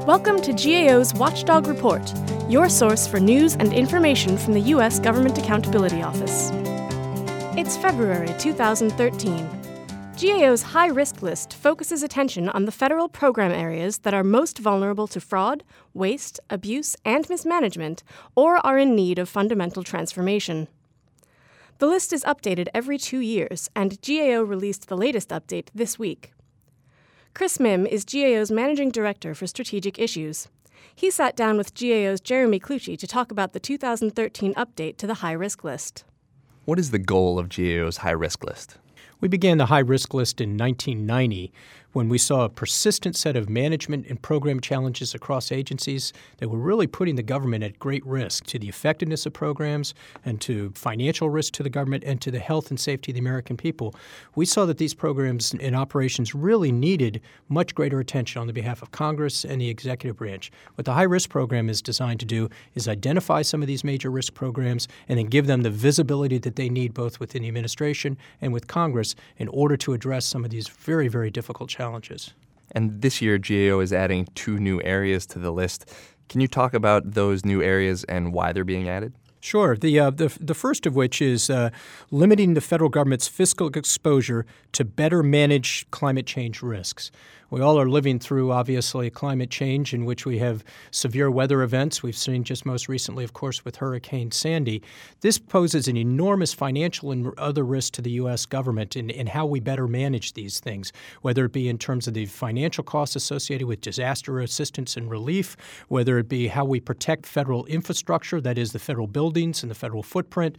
Welcome to GAO's Watchdog Report, your source for news and information from the U.S. Government Accountability Office. It's February 2013. GAO's high-risk list focuses attention on the federal program areas that are most vulnerable to fraud, waste, abuse, and mismanagement, or are in need of fundamental transformation. The list is updated every 2 years, and GAO released the latest update this week. Chris Mihm is GAO's Managing Director for Strategic Issues. He sat down with GAO's Jeremy Clucci to talk about the 2013 update to the high-risk list. What is the goal of GAO's high-risk list? We began the high-risk list in 1990 when we saw a persistent set of management and program challenges across agencies that were really putting the government at great risk to the effectiveness of programs and to financial risk to the government and to the health and safety of the American people. We saw that these programs and operations really needed much greater attention on the behalf of Congress and the executive branch. What the high-risk program is designed to do is identify some of these major risk programs and then give them the visibility that they need both within the administration and with Congress in order to address some of these very, very difficult challenges. And this year, GAO is adding 2 new areas to the list. Can you talk about those new areas and why they're being added? Sure. The first of which is limiting the federal government's fiscal exposure to better manage climate change risks. We all are living through, obviously, climate change in which we have severe weather events. We've seen just most recently, of course, with Hurricane Sandy. This poses an enormous financial and other risk to the U.S. government in how we better manage these things, whether it be in terms of the financial costs associated with disaster assistance and relief, whether it be how we protect federal infrastructure, that is the federal buildings and the federal footprint.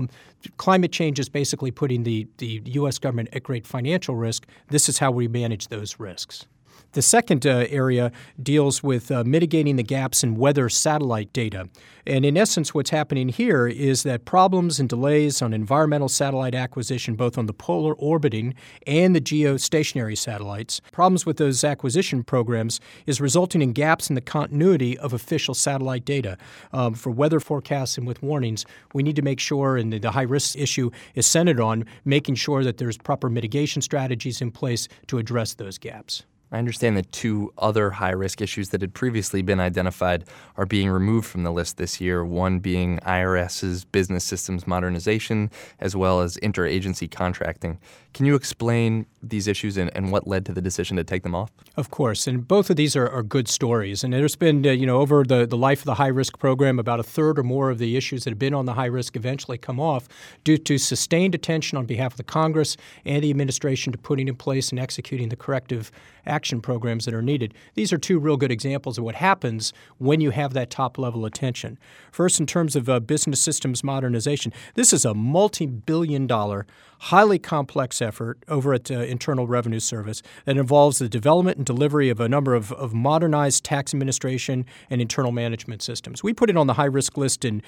Climate change is basically putting the U.S. government at great financial risk. This is how we manage those risks. The second area deals with mitigating the gaps in weather satellite data. And in essence, what's happening here is that problems and delays on environmental satellite acquisition, both on the polar orbiting and the geostationary satellites, problems with those acquisition programs is resulting in gaps in the continuity of official satellite data. For weather forecasts and with warnings, we need to make sure, and the high-risk issue is centered on making sure that there's proper mitigation strategies in place to address those gaps. I understand that 2 other high-risk issues that had previously been identified are being removed from the list this year, one being IRS's business systems modernization as well as interagency contracting. Can you explain these issues and what led to the decision to take them off? Of course, and both of these are good stories. And there's been, over the life of the high-risk program, about a third or more of the issues that have been on the high-risk eventually come off due to sustained attention on behalf of the Congress and the administration to putting in place and executing the corrective action programs that are needed. These are 2 real good examples of what happens when you have that top-level attention. First, in terms of business systems modernization, this is a multi-billion-dollar, highly complex effort over at Internal Revenue Service that involves the development and delivery of a number of modernized tax administration and internal management systems. We put it on the high-risk list in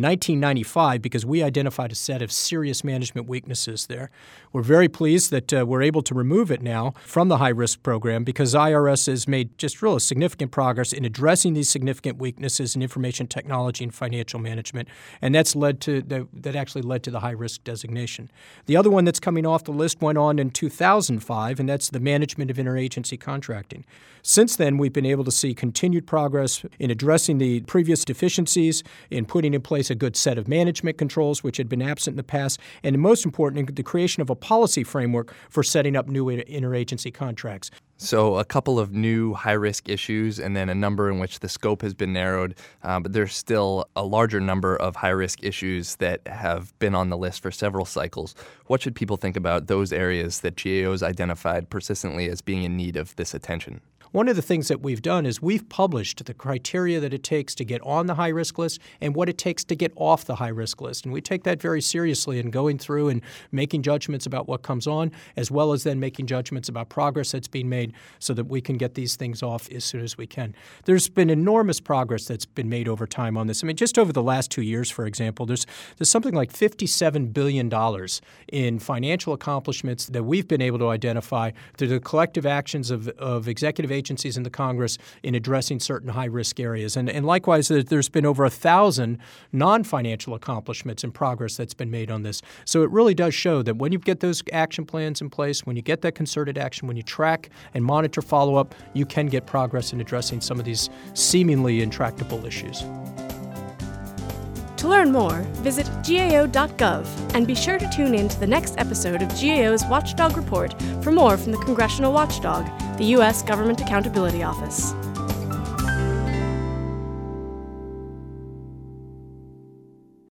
1995 because we identified a set of serious management weaknesses there. We're very pleased that we're able to remove it now from the high-risk program because IRS has made just real significant progress in addressing these significant weaknesses in information technology and financial management, and that actually led to the high-risk designation. The other one that's coming off the list went on in 2005, and that's the management of interagency contracting. Since then, we've been able to see continued progress in addressing the previous deficiencies, in putting in place a good set of management controls, which had been absent in the past, and most important, the creation of a policy framework for setting up new interagency contracts. So a couple of new high-risk issues and then a number in which the scope has been narrowed, but there's still a larger number of high-risk issues that have been on the list for several cycles. What should people think about those areas that GAO has identified persistently as being in need of this attention? One of the things that we've done is we've published the criteria that it takes to get on the high-risk list and what it takes to get off the high-risk list. And we take that very seriously in going through and making judgments about what comes on, as well as then making judgments about progress that's being made so that we can get these things off as soon as we can. There's been enormous progress that's been made over time on this. I mean, just over the last 2 years, for example, there's something like $57 billion in financial accomplishments that we've been able to identify through the collective actions of executive agencies agencies in the Congress in addressing certain high-risk areas. And likewise, there's been over 1,000 non-financial accomplishments and progress that's been made on this. So it really does show that when you get those action plans in place, when you get that concerted action, when you track and monitor follow-up, you can get progress in addressing some of these seemingly intractable issues. To learn more, visit GAO.gov and be sure to tune in to the next episode of GAO's Watchdog Report for more from the Congressional Watchdog, the U.S. Government Accountability Office.